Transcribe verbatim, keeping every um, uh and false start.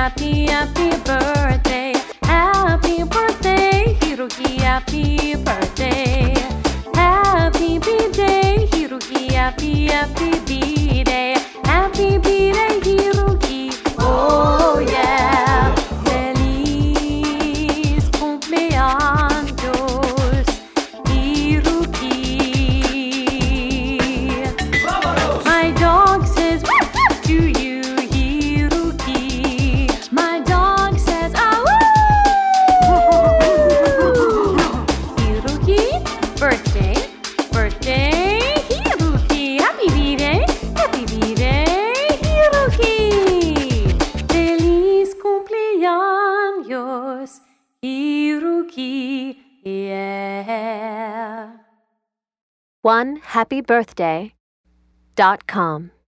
happy, happy birthday. Happy birthday, Hiroki, happy birthday. Happy B-day, Hiroki, happy, happy B-day. Happy B-day, Hiroki, oh yeah. Feliz cumpleaños, Hiroki. My dog says woof woof to you, Hiroki. My dog says ah woo. Hiroki, birthday, birthday, Hiroki. Happy B-day, happy B-day, Hiroki. Feliz cumpleaños, Hiroki, yeah. one happy birthday dot com